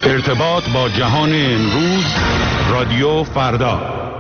ارتباط با جهان امروز، رادیو فردا.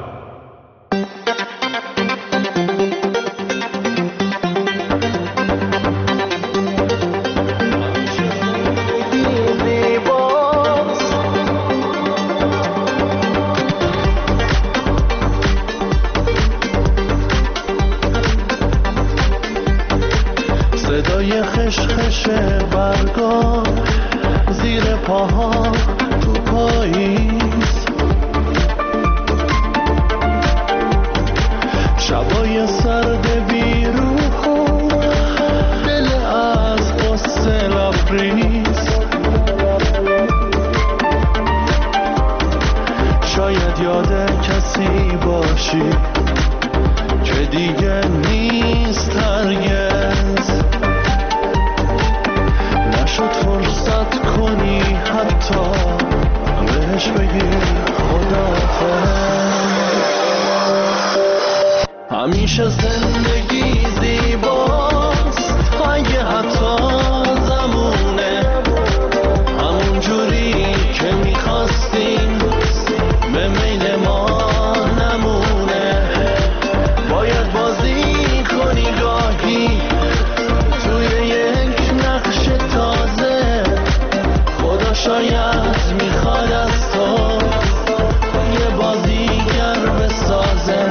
صدای خشخش برگا زیر پاها تو پاییز، شبای سرد بیروح و دل از قصه لبریز. شاید یاد کسی باشی که دیگه نیست هرگز، نشد فرصت کنی حتی بهش بگی خداحافظ. همیشه زندگی زیباست اگه حتی زمونه همون جوری که میخواستیم به میل ما نمونه. باید بازی کنی گاهی توی یک نقش تازه، خدا شاید میخواد از تو یه بازیگر بسازه.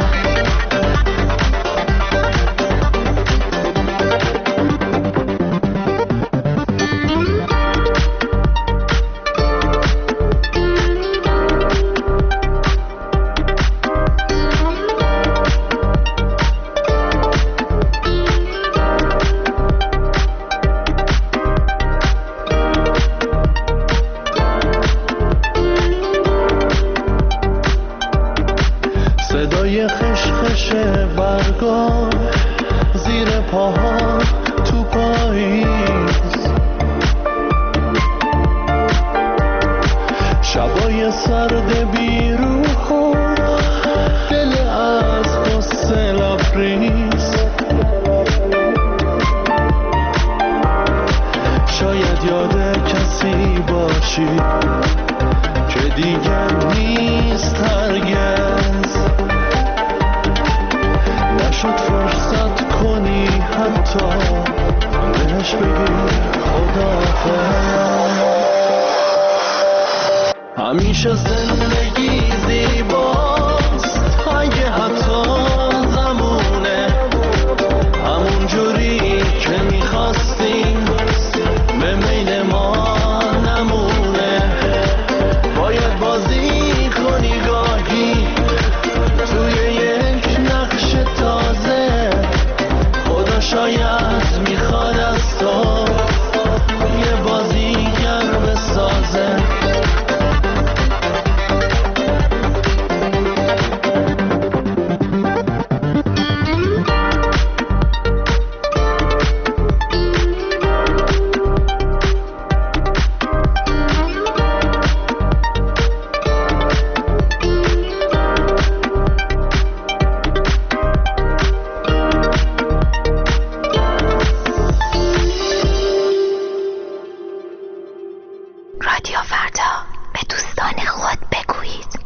صدای خشخش برگا زیر پاها تو پاییز، شبای سرد بیروح و دل از قصه لبریز. شاید یاد کسی باشی که دیگه نیست هرگز، نشد فرصت کنی حتی بهش بگی خداحافظ. همیشه زندگی زیباست اگه حتی زمونه همون جوری که میخواستیم به میل ما نمونه. باید بازی کنی گاهی توی یک نقش تازه، خدا شاید میخواد از تو یه بازیگر بسازه. رادیو فردا، به دوستان خود بگویید.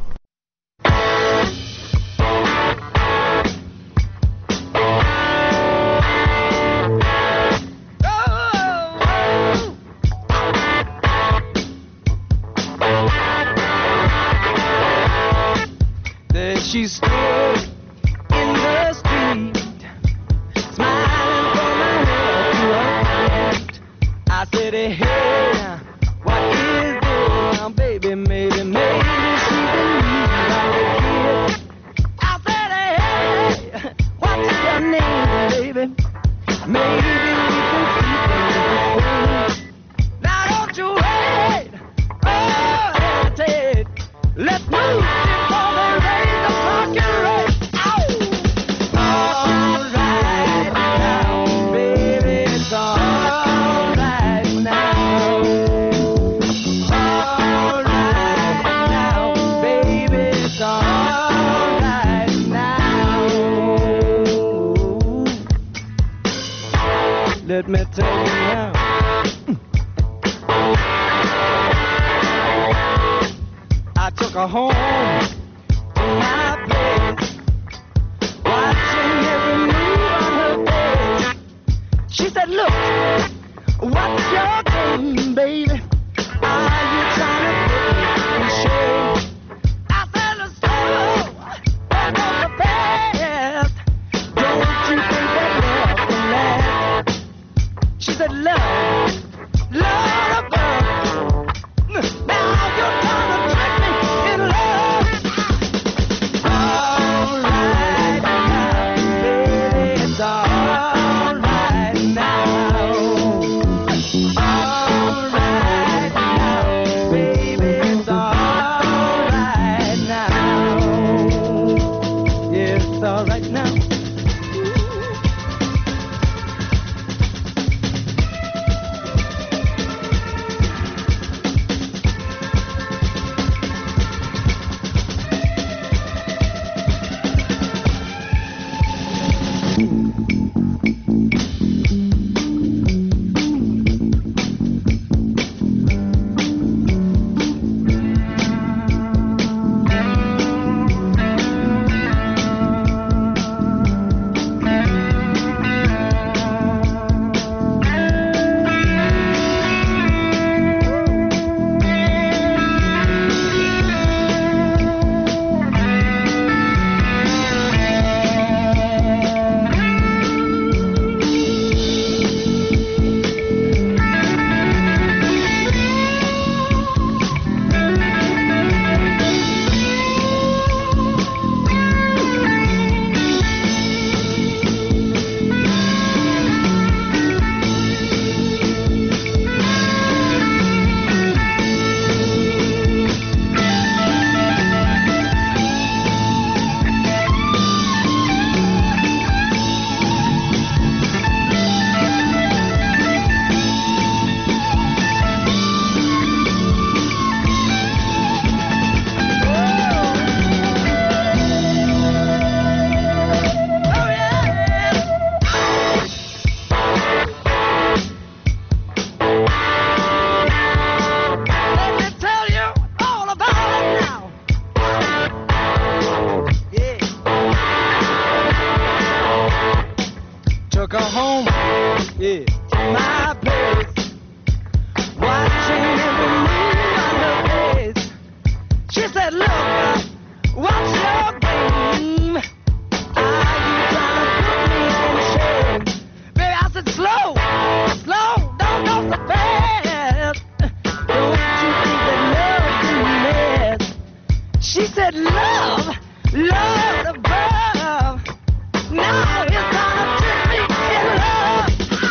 There she stood in the street, smiling from her head to her feet. I said, hey, what is this now, baby? Maybe she believes I'm a kid. I said, hey, what's your name, baby? Maybe we can see things. Now don't you wait, oh, hesitate. Let's move before they raise the talking rate. her home to my place, watching every move on her face. She said, look, what's your game, baby? Are you trying to put me in shame? I said, let's go, don't go so fast. Don't you think that love can last? She said, love, love above. Now you're trying to trick me in love. All right now, baby, it's all right now. All right now, baby, it's all right now. Yeah, it's all right now. Took her home, yeah, to my place, watching every move on her face. She said, look, what's your game? Are you trying to put me in shame? Baby, I said, slow, slow, don't go so fast. Don't you think that love can last? She said, love, love above. Now it's time to trick me in love.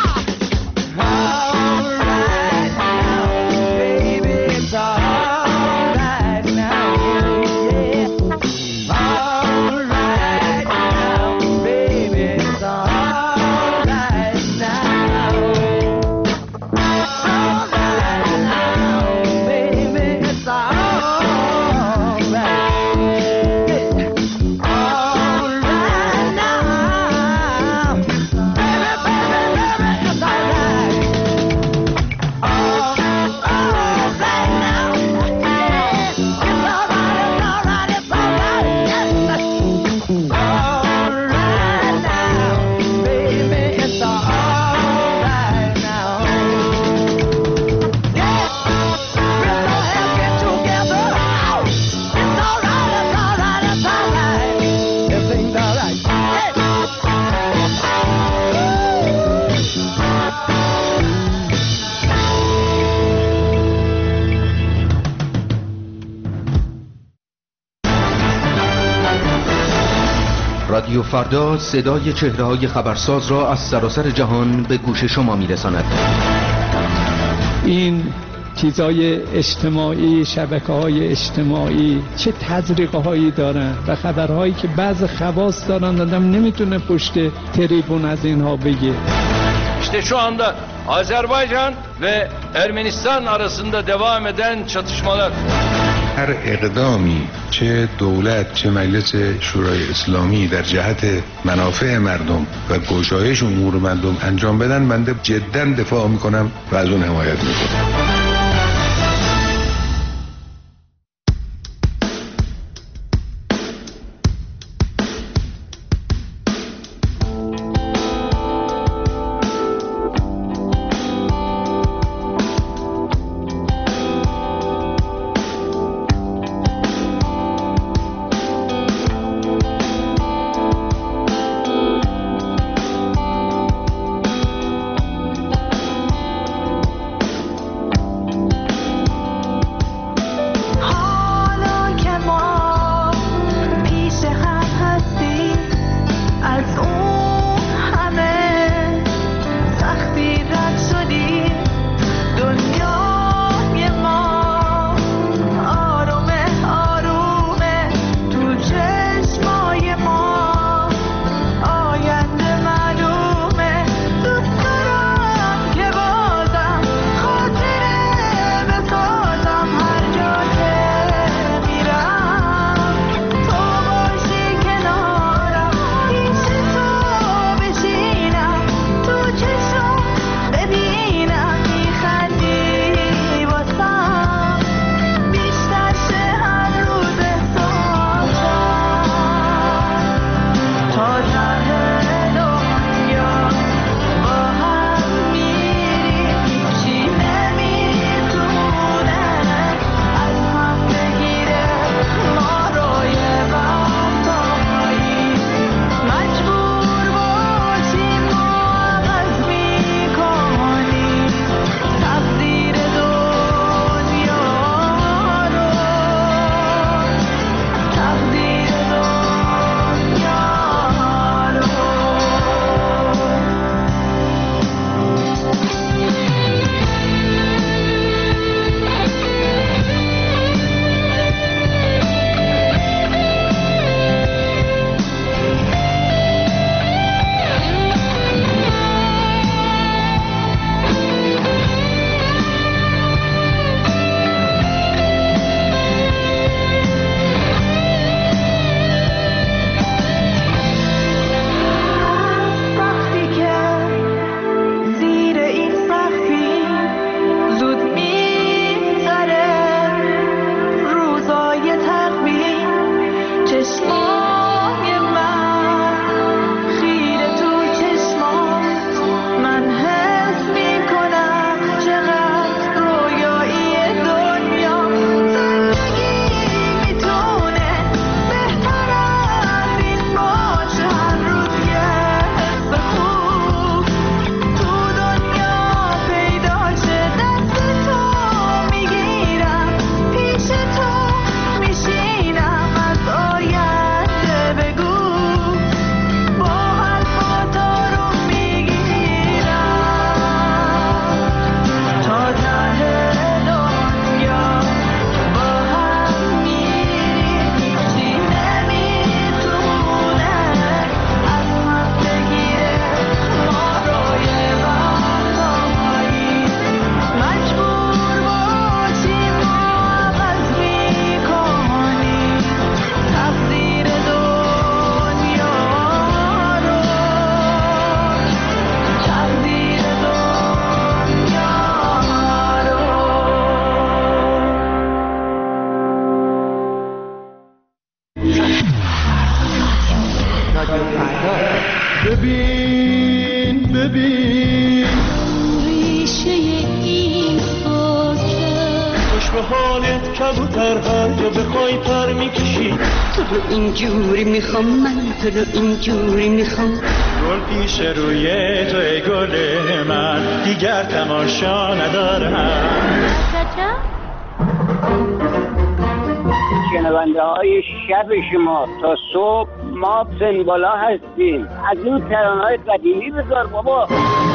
All right now, baby, it's all right now, yeah. All right now, baby, it's all right now. All right now, baby, it's all right. All right now, baby, baby, baby, it's all right. All right now, yeah. It's all right, it's all right, it's all right, yes. All right now, baby, it's all right now. Yeah, we'll go ahead and get together. It's all right, it's all right, it's all right. Everything's all right. رادیو فردا صدای چهره‌های خبرساز را از سراسر جهان به گوش شما می‌رساند. این چیزهای اجتماعی، شبکه‌های اجتماعی چه تزریق‌هایی دارن و خبرهایی که بعض خواص دارن آدم نمیتونه پشت تریبون از اینها بگه. İşte şu anda Azerbaycan ve Ermenistan arasında devam eden çatışmalar. هر اقدامی چه دولت چه مجلس شورای اسلامی در جهت منافع مردم و گشایش امور مردم انجام بدن، بنده جدا دفاع میکنم و از اون حمایت میکنم. دنبالت کبوتر هر جا بخوای پر میکشی. تو رو اینجوری میخوام، من تو رو اینجوری میخوام. گل پیش روی تو ای گل من، دیگر تماشا ندارم. شنونده های شب شما تا صبح ما سنبالا هستیم. از این ترانه‌های قدیمی بذار بابا.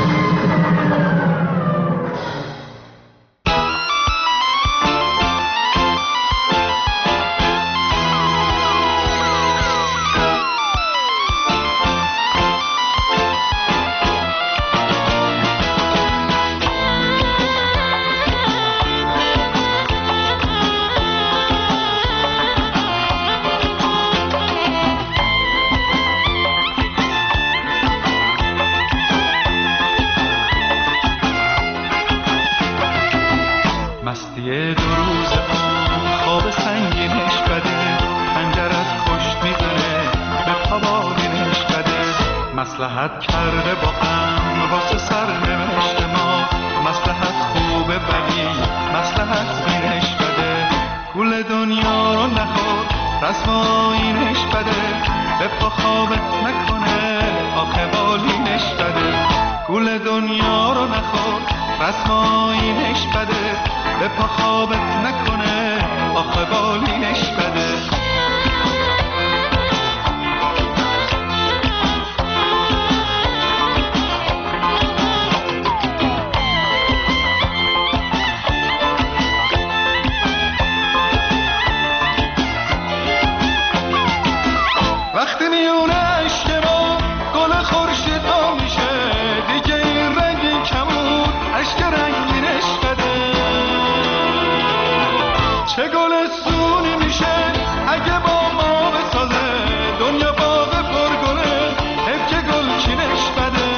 مصلحت کرده با هم واسه سرنوشت ما، مصلحت خوبه ولی مصلحت بینش بده. گول دنیا رو نخور رسم آیینش بده، به پا خوابت نکنه آخه بالینش بده. گول دنیا رو نخور رسم آیینش بده، به پا خوابت نکنه آخه بالینش بده. وقتی میونه عشق ما گل خورشید ها میشه، دیگه این رنگی کمون عشق رنگینش بده. چه گل سونی میشه اگه با ما بسازه، دنیا باغ پرگله حیف که گل چینش بده.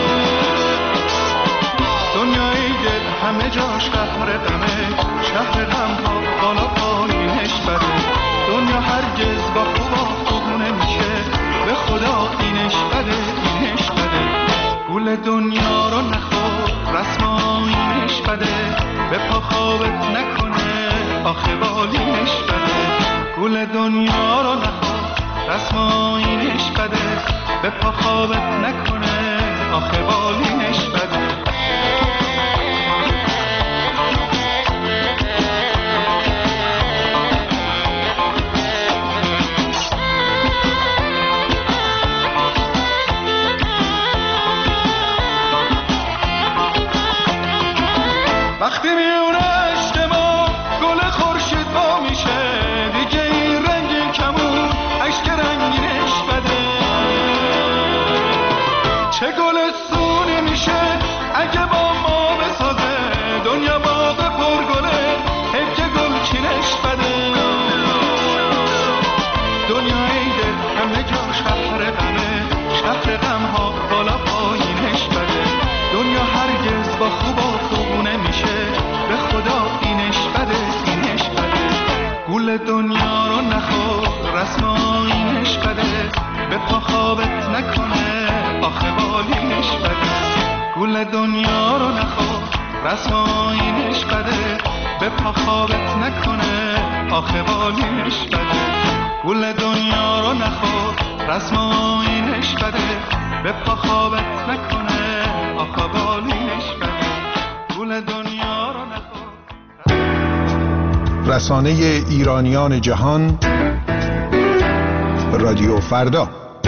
دنیای دل همه جاش قهر غمه، شهر غم ها بالا پایینش بده. دنیا هرگز با خوبا نمیشه، به خدا اینش بده اینش بده. گول دنیا رو نخور رسم آیینش بده، به پا خوابت نکنه آخه بالینش بده. گول دنیا رو نخور رسم آیینش بده، به پا خوابت نکنه آخه بالینش بده. وقتی میونه عشق ما گل خورشید ها میشه، دیگه این رنگی کمون عشق رنگینش بده. چه گل سونی میشه اگه با ما بسازه، دنیا باغ پرگله حیف که گل چینش بده. دنیای دل همه جا شهر غمه، شهر غم ها بالا پایینش بده. دنیا هرگز با خوبا نمیشه، به خدا اینش بده اینش بده. گول دنیا رو نخور رسم آیینش بده، به پا خوابت نکنه آخه بالینش بده. گول دنیا رو نخور رسم آیینش بده، به پا خوابت نکنه آخه بالینش بده. گول دنیا رو نخور رسم آیینش بده، به پا خوابت نکنه آخه بالینش بده. دنیا رو نخور. رسانه ایرانیان جهان، رادیو فردا.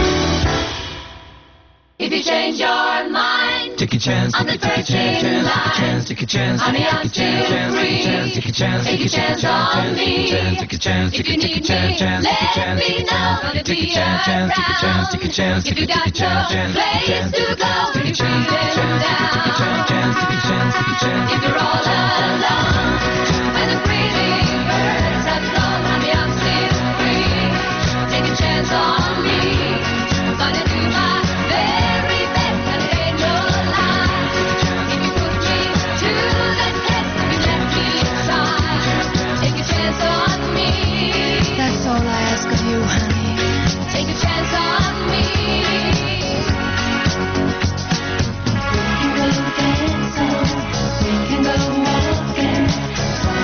If you change your mind, take a chance, on the 13th line, take a chance, honey, I'm still free. Take a chance on me. If you need me, let me know. Gonna be around. If you got no place to go, if you're feeling down, if you're all alone, when the breathing birds have flown, honey, I'm still free. Take a chance on me. I'm gonna do my very best, and it ain't no lie. If you put me to the test, if you let me try, take a chance on me. That's all I ask of you, honey. Take a chance on me. We can go dancing, we can go walking.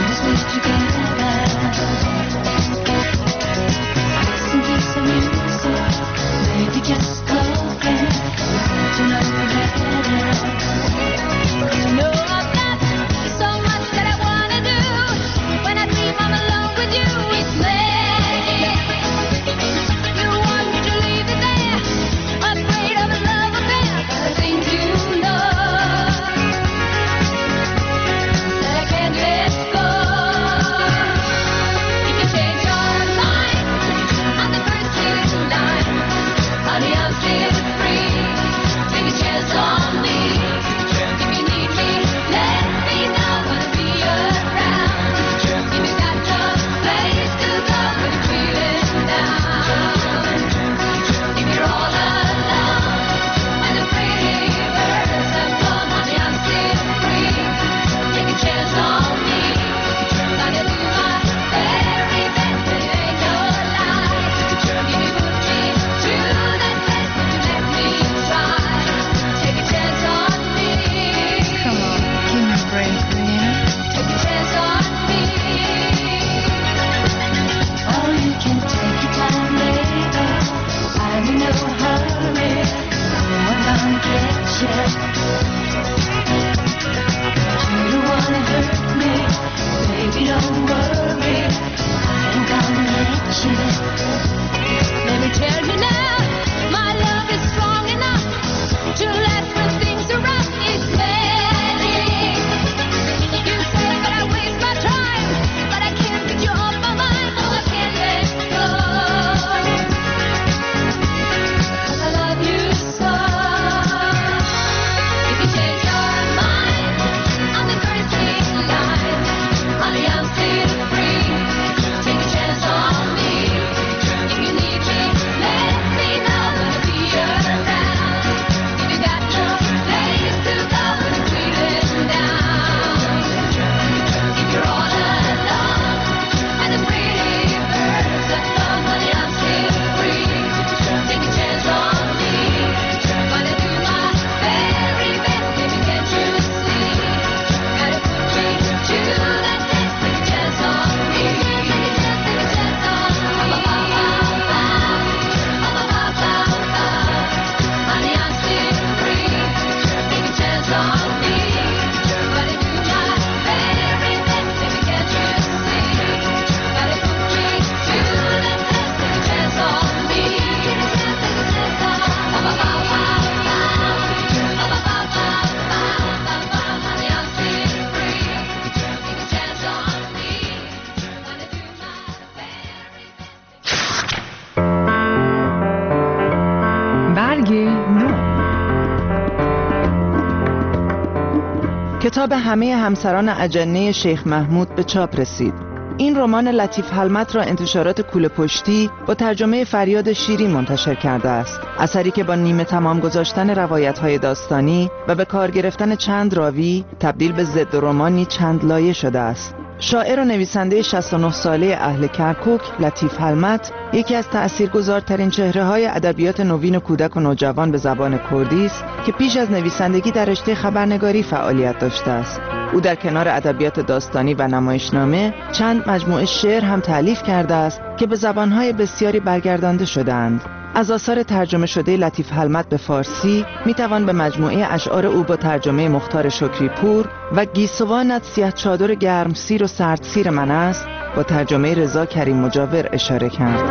کتاب همه همسران اجنه شیخ محمود به چاپ رسید. این رمان لطیف حلمت را انتشارات کوله پشتی با ترجمه فریاد شیری منتشر کرده است. اثری که با نیمه تمام گذاشتن روایت‌های داستانی و به کار گرفتن چند راوی تبدیل به ضد رمانی چند لایه شده است. شاعر و نویسنده 69 ساله اهل کرکوک لطیف حلمت یکی از تأثیرگذارترین چهره‌های ادبیات نوین کودک و نوجوان به زبان کردی است که پیش از نویسندگی در رشته خبرنگاری فعالیت داشته است. او در کنار ادبیات داستانی و نمایشنامه چند مجموعه شعر هم تألیف کرده است که به زبان‌های بسیاری برگردانده شده‌اند. از آثار ترجمه شده لطیف حلمت به فارسی میتوان به مجموعه اشعار او با ترجمه مختار شکری پور و گیسوانت سیاه چادر گرم سیر و سرد سیر من است با ترجمه رضا کریم مجاور اشاره کرد.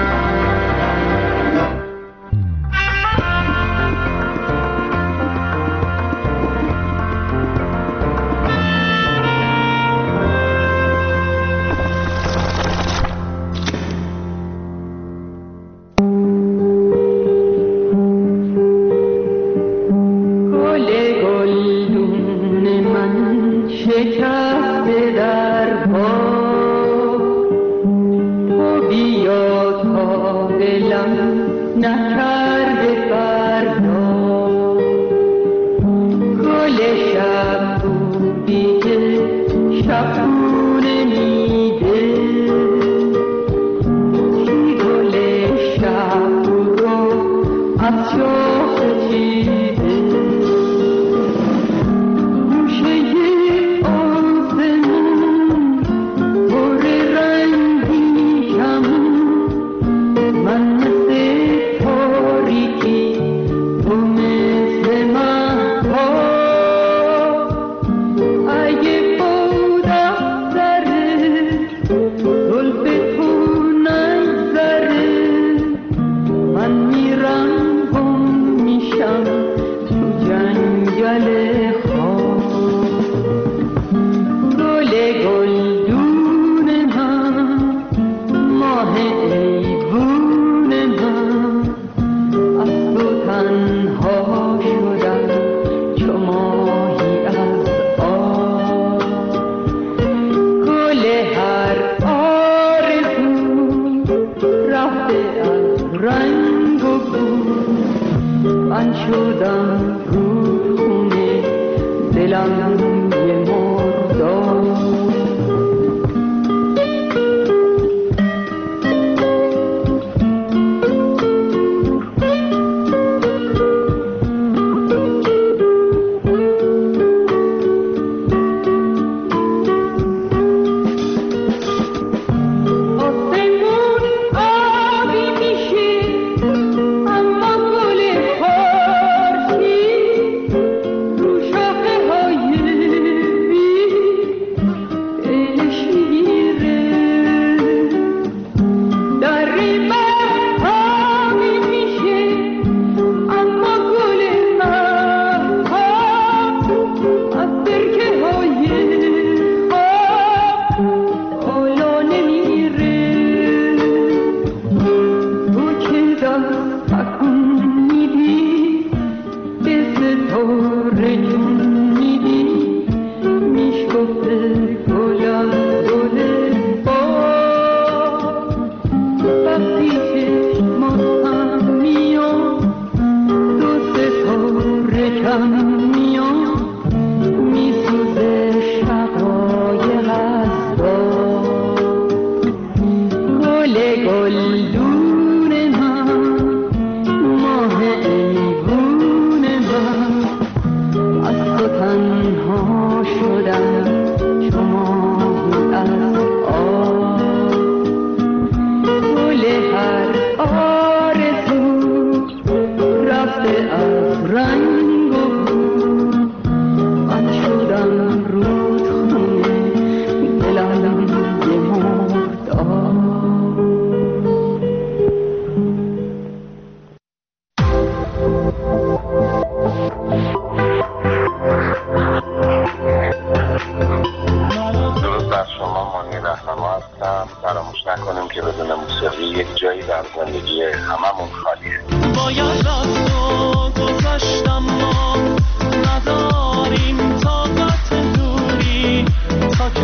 فراموش نکنیم که بدون موسیقی یک جایی در زندگی هممون خالیه. باید رفت و گذشتم ما نداریم طاقت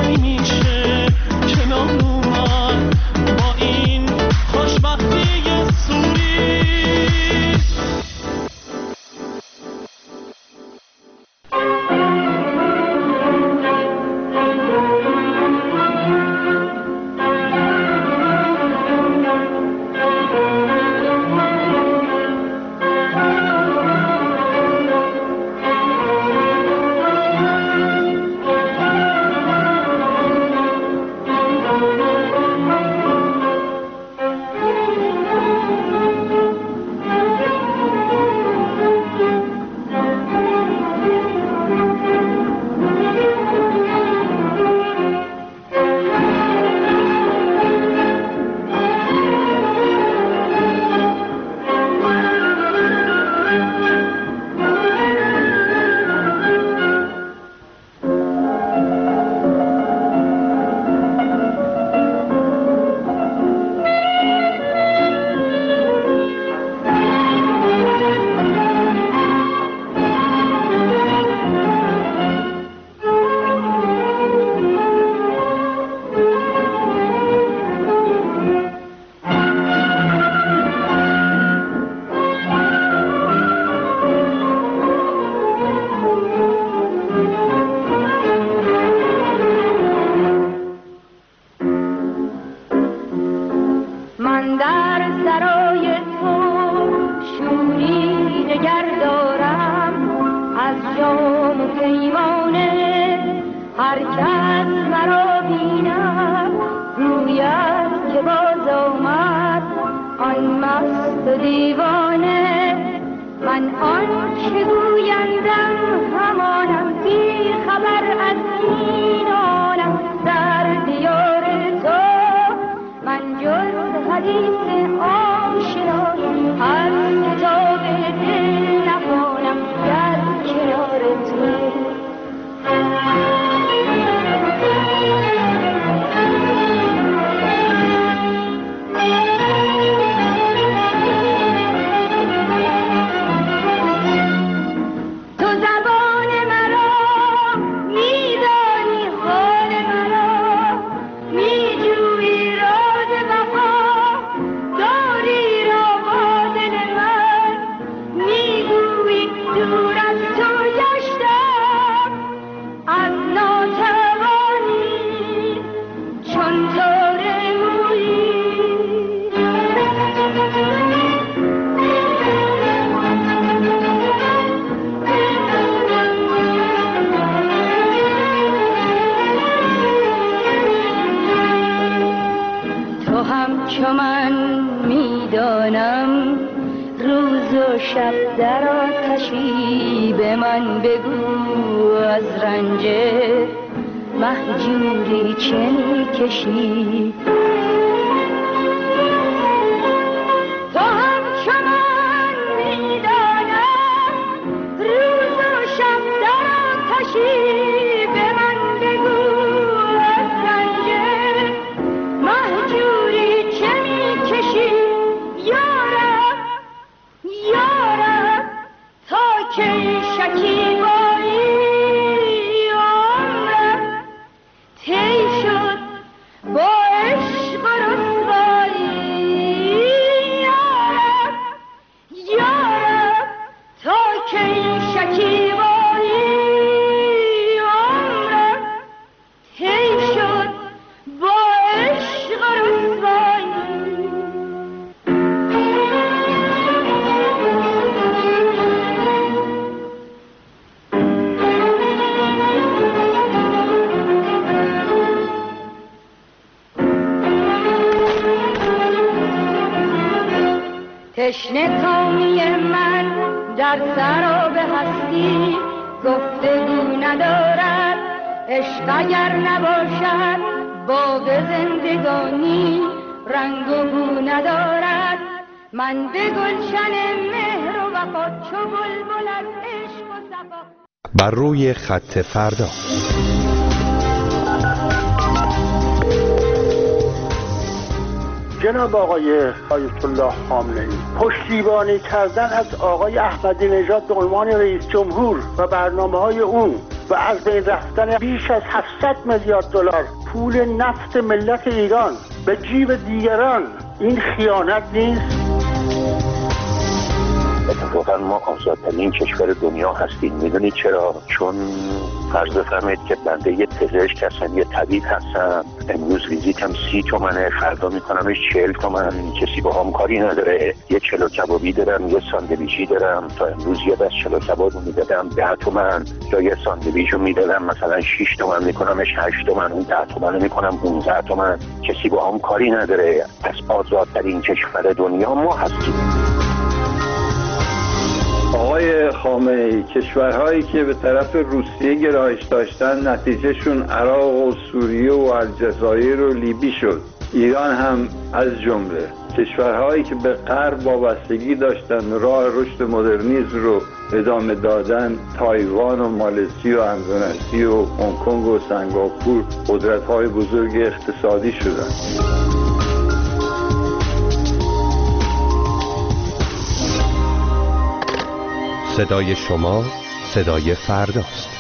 نمیشه کنار اومد با این خوشبختی سوری. تشنه کامی من در سراب هستی گفتگو ندارد، عشق اگر نباشد باغ زندگانی رنگ و بو ندارد. من به گلشن مهر و وفا چو بلبل از عشق و صفا. بر روی خط فردا. جناب آقای آیت الله خامنه‌ای، پشتیبانی کردن از آقای احمدی نژاد به عنوان رئیس جمهور و برنامه‌های اون و از بین رفتن بیش از 700 میلیارد دلار پول نفت ملت ایران به جیب دیگران، این خیانت نیست؟ اتفاقا ما آزادترین کشور دنیا هستیم. میدونید چرا؟ چون فرض بفرمایید که بنده یه پزشک هستم، یه طبیب هستم، امروز ویزیتم 30 تومنه، فردا میکنمش 40 تومن، کسی با هم کاری نداره. یه چلو کبابی دارم، یه ساندویچی دارم، تا امروز یه دست چلو کباب رو میدادم 10 تومن، یا یه ساندویچ رو میدادم مثلا 6 تومن، میکنمش 8 تومن، اون 10 تومن رو میکنم 15 تومن، کسی با هم کاری نداره. پس آزادترین کشور دنیا ما هستیم. آقای خامنه‌ای، کشورهایی که به طرف روسیه گرایش داشتن نتیجهشون عراق و سوریه و الجزایر و لیبی شد. ایران هم از جمله. کشورهایی که به غرب وابستگی داشتن راه رشد مدرنیسم رو ادامه دادن، تایوان و مالزی و اندونزی و هنگ کنگ و سنگاپور قدرت‌های بزرگ اقتصادی شدن. صدای شما صدای فرداست.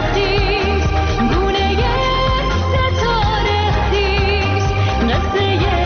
say yeah.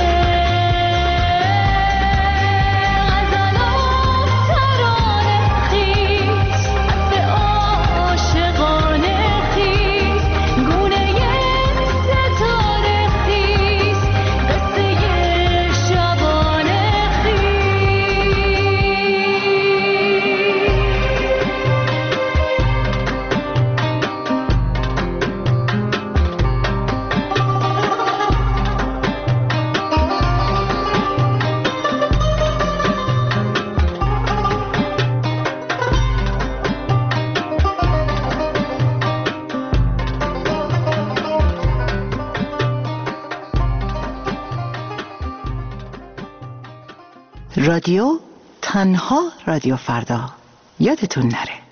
رادیو تنها رادیو فردا یادتون نره.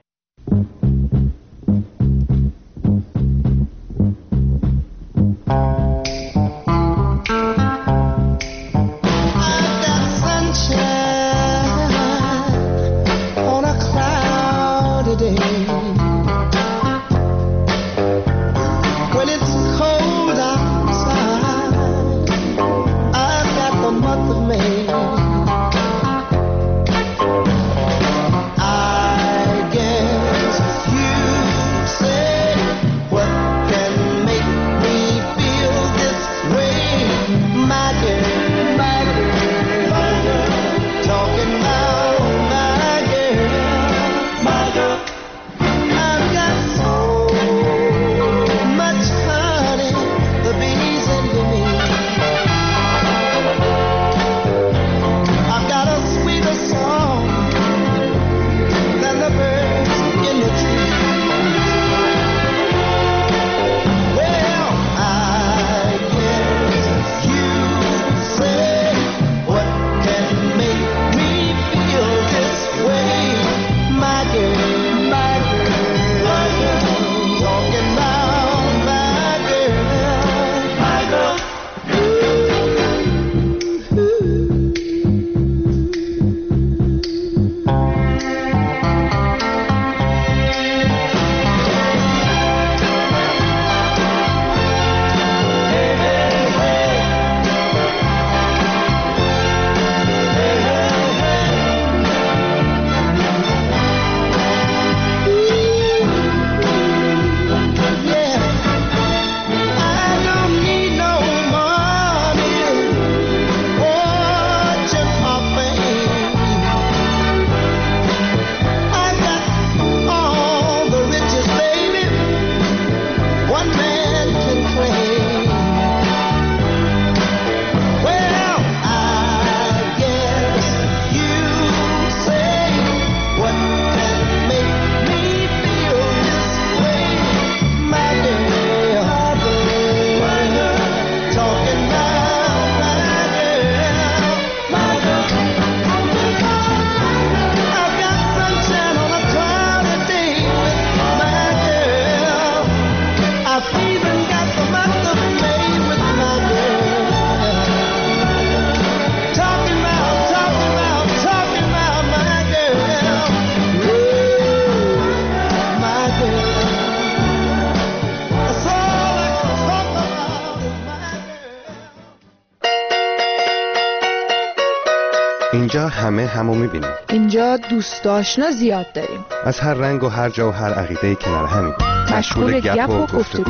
اینجا همه همو میبینیم. اینجا دوست آشنا زیاد داریم. از هر رنگ و هر جا و هر عقیده‌ای کنار همیم. مشغول گپ و گفتگو.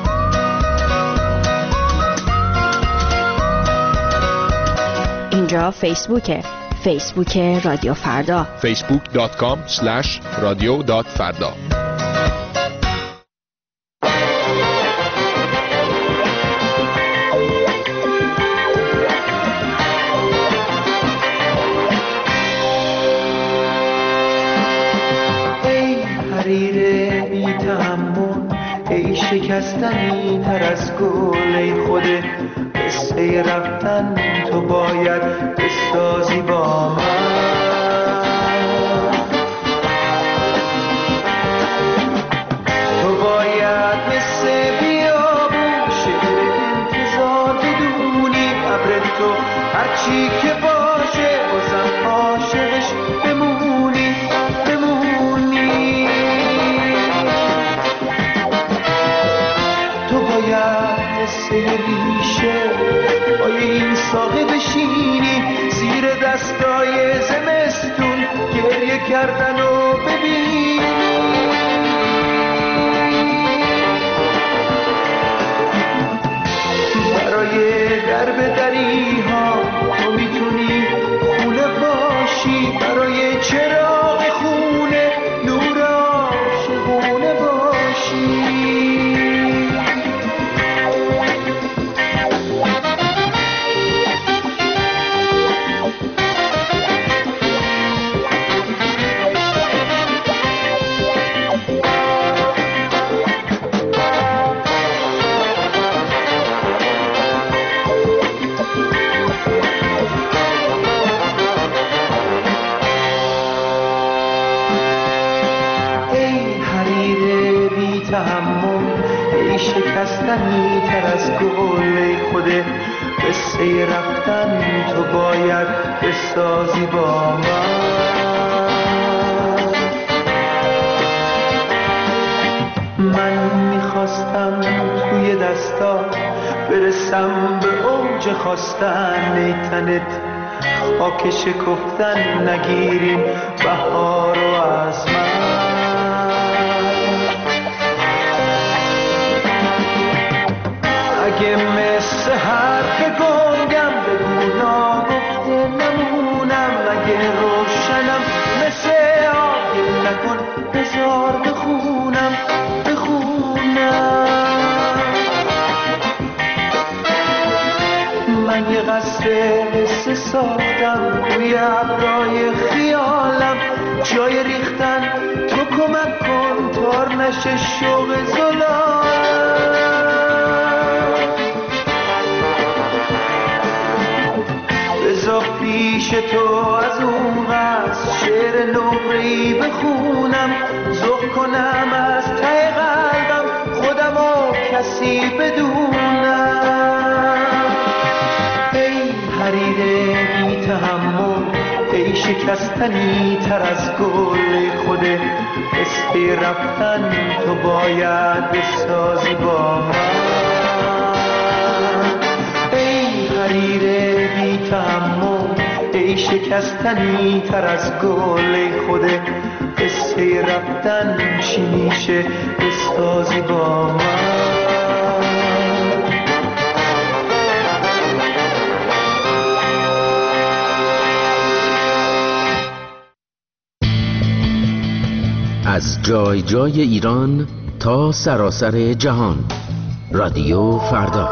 اینجا فیسبوکه. فیسبوک رادیو فردا. facebook.com/radio.farda. شکستنی تر از گل ای خود قصه رفتن تو باید بسازی با من. تو باید مثل بیابون شعر انتظار بدونی ابر تو هرچی که باشه بازم عاشقش بمونی. ریشه پای این ساقه بشینی زیر دستای زمستون گریه کردن و ببینی. برای درب دری ها تو میتونی خونه باشی، برای چراغ خونه نور عاشقونه باشی. تحمل ای شکستنی تر از گل ای خوده قصه رفتن تو باید بسازی با من میخواستم توی دستا برسم به اوج خواستن ای تنت خاک شکفتن نگیریم بهار و از من اگه مثل حرف گنگم بگو ناگفته نمونم اگه روشنم مثل آگل نکن بذار بخونم من یه قصر قصه ساختم روی ابرای خیالم جای ریختن تو کمک کن تار نشه شوق زلالم بذار پیش تو از اون قصر شعر نمره‌ای بخونم ذوق کنم از ته قلبم خودم و کسی بدونم ای حریر بی تحمل ای شکستنی تر از گل خوده قصه رفتن تو باید بسازی با من ای حریر بی تحمل ای شکستنی تر از گل خوده قصه رفتن چی میشه بسازی با من از جای جای ایران تا سراسر جهان رادیو فردا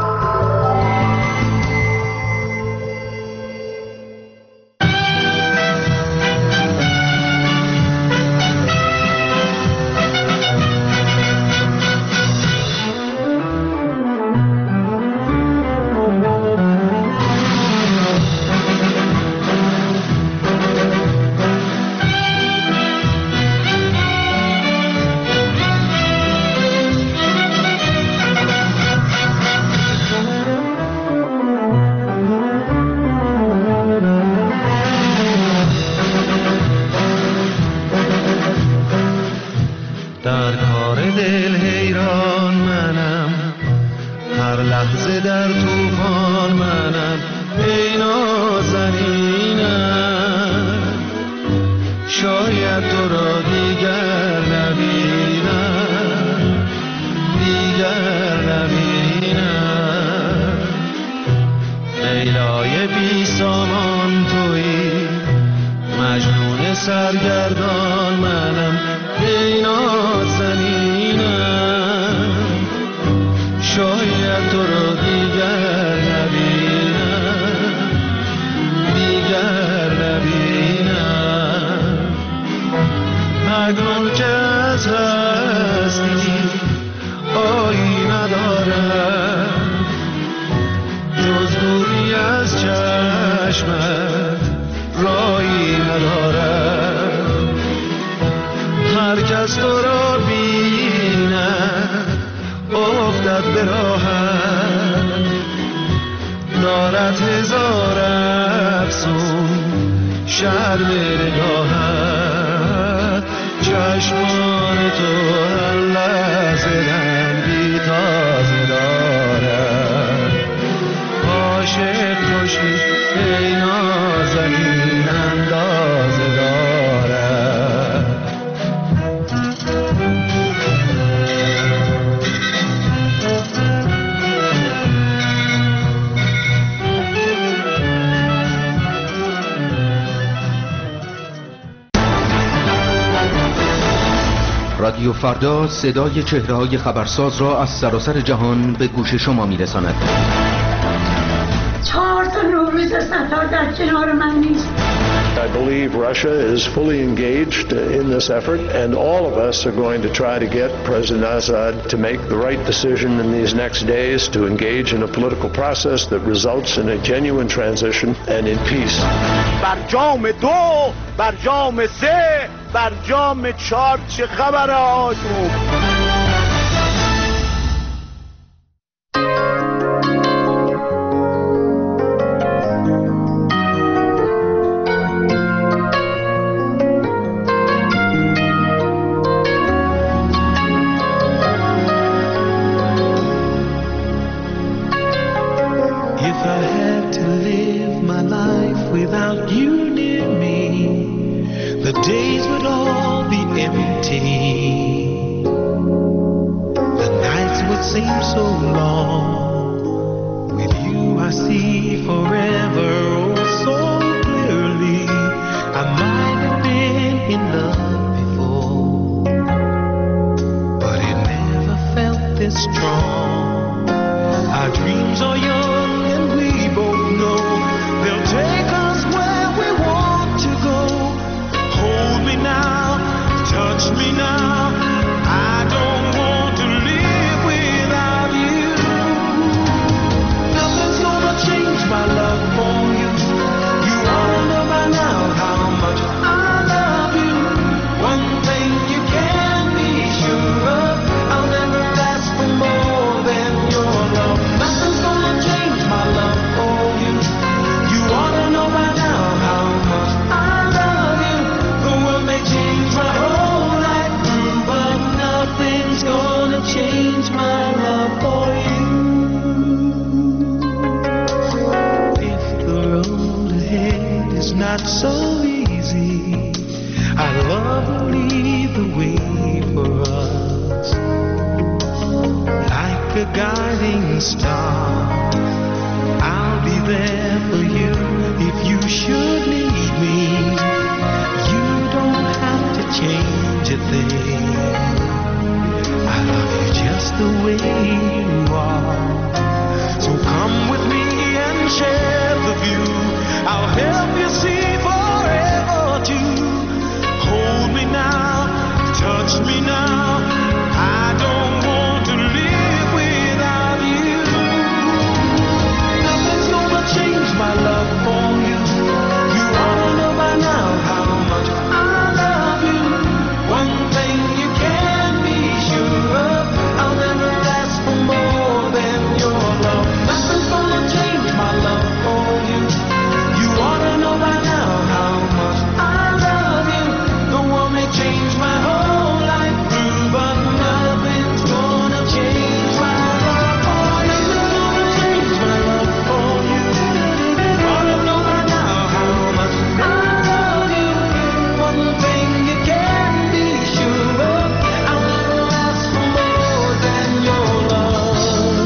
سرگردان منم ای نازنینم شاید تو رو دیگر نبینم اکنون که از هستی آیی ندارم جز دوری از چشمت رایی ندارم هر کس تو را بیند افتد به راحت دارد هزار افسون شرم نگاهت چشمان تو هر لحظه رنگی تازه دارد عاشق خوشی ای نازنین اندازه دارد رادیو فردا صدای چهره‌های خبرساز را از سراسر جهان به گوش شما می‌رساند. 4 تا نوروز سفر در کنار من نیست. I believe Russia is fully engaged in this effort, and all of us are going to try to get President Assad to make the right decision in these next days to engage in a political process that results in a genuine transition and in peace. برجام 2 برجام 3 برجام 4 چه خبره آجوب days would all be empty. The nights would seem so long. With you I see forever oh so clearly. I might have been in love before, but it never felt this strong. Our dreams are young and we both know they'll take us where we want to go. Hold me now, touch me now. I don't want to live without you. Nothing's gonna change my love for you. You ought to know by now how much I love you. One thing you can be sure of, I'll never ask for more than your love. Nothing's gonna change my love for you. You ought to know by now how much I love you. The world may change my whole life through, but nothing's gonna change my love for you. If the road ahead is not so easy, I'd love to lead the way for us. Like a guiding star, I'll be there for you if you should need me. You don't have to change a thing. I love you just the way you are. So come with me and share the view. I'll help you see forever too. Hold me now, touch me now. I don't want to live without you. Nothing's gonna change my love for you. You ought to know by now how much I love you. One thing you can be sure of, I'll never ask for more than your love. Nothing's gonna change my love for you. You ought to know by now how much I love you. The world may change my whole life through, but nothing's gonna change my love for you. Nothing's gonna change my love for you. You ought to know by now how much I love you. One thing you can be sure of, I'll never ask for more than your love.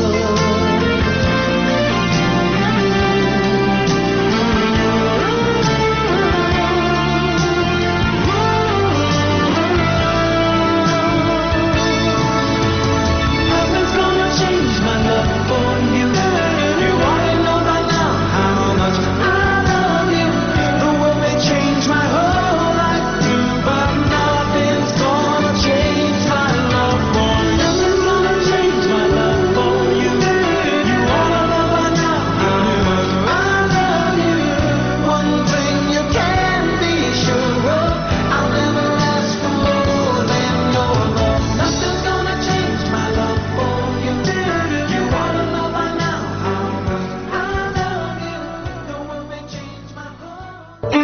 Nothing's gonna change my love for you. You ought to know by now how much I love you. The world may change my whole life through, but nothing's gonna change my love for you. Nothing's gonna change my love for you. You ought to know by now how much I love you. One thing you can be sure of, I'll never ask for more than your love. Nothing's gonna change my love for you. You ought to know by now how much I love you. The world may change my whole.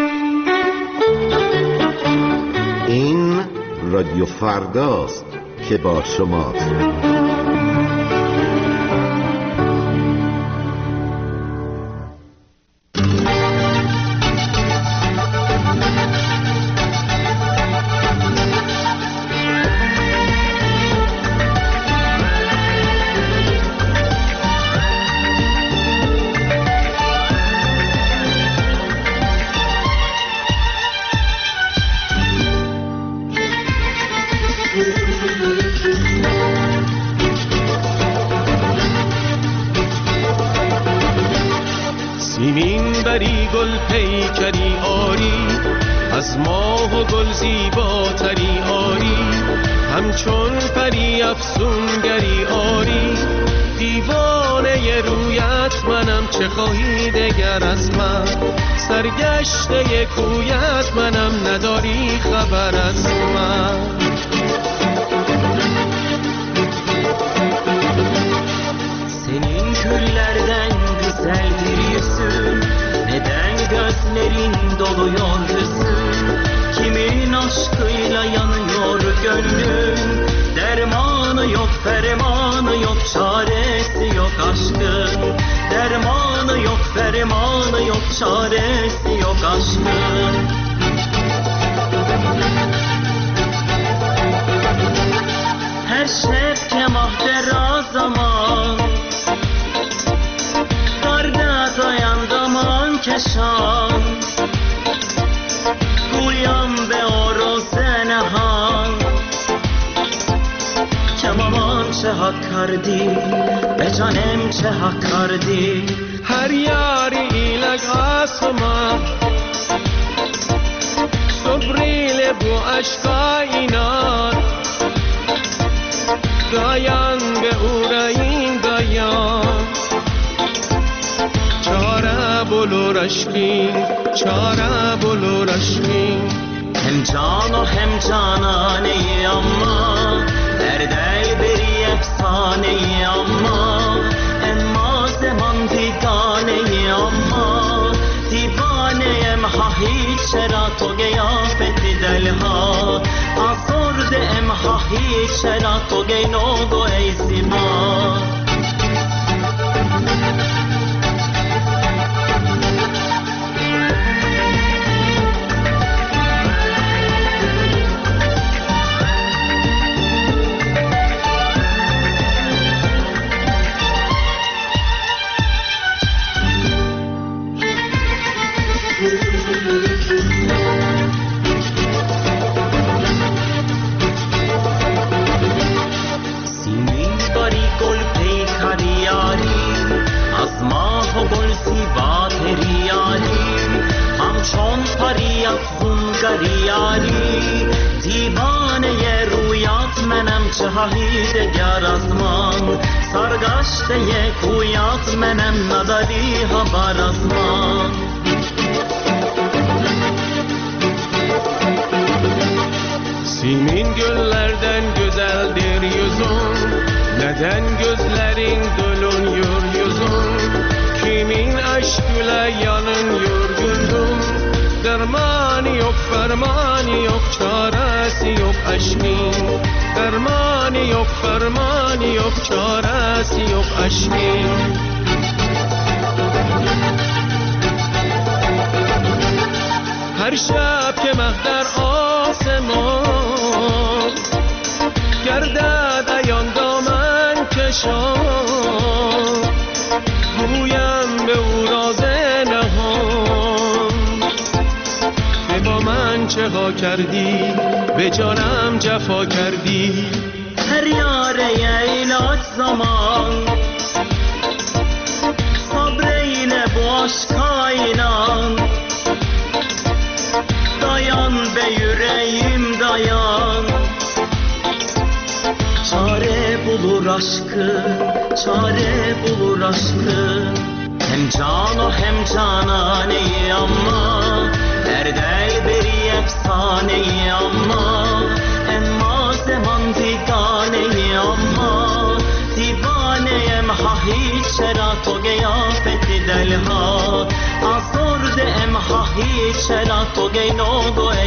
این رادیو فرداست که با شماست. سیمین بری گل پیکری آری، از ماه و گل زیباتری آری، همچون پری افسونگری آری. دیوانه رویت منم، چه خواهی دگر از من؟ سرگشته کویت منم، نداری خبر از من. Senin küllerden güzeldir yüzün, neden gözlerin doluyor hüzün? Kimin aşkıyla yanıyor gönlün? Dermanı yok, fermanı yok, çaresi yok aşkın. Dermanı yok, fermanı yok, çaresi yok aşkın. نشان گویم به عروس نهان که مامان چه حق کردی به جانم چه حق کردی هر یاری ایلک آسما صبریل بو عشقا اینان دایان به او رایین دایان چاره بلو رشقین چاره بلو رشقین هم جان و هم جانانه اما در دل بری افسانه اما اما زمان دیگانه اما دیوانه امها هیچ چرا تو گیافت دلها آسرد امها هیچ چرا تو گی نوگو ای زیما دیوانه رویات منم چه هایی دگر ازمان سرگشته کویات منم نداری خبر ازمان Simin güllerden güzeldir yüzün Neden gözlerin dönüyor yüzün Kimin aşk ile yanın yorgundun Dermanı yok, fermanı yok, çaresi yok aşkın Dermanı yok, fermanı yok, çaresi yok aşkın Her şab که مه در آسمان گردد عیان دامن کشان گویم به او راز نهان که با من چه ها کردی به جانم جفا کردی هر یاره ایلات زمان صبر ایله باش کائنان dayan be yüreğim dayan çare bulur aşkı çare bulur aşkı hem can o hem cananeyi ama her del beri efsaneyi ama emma zaman diganeyi ama divaneyim ha hiç çera to geyafeti delha آسرد ام هایی چرا تو گینو گو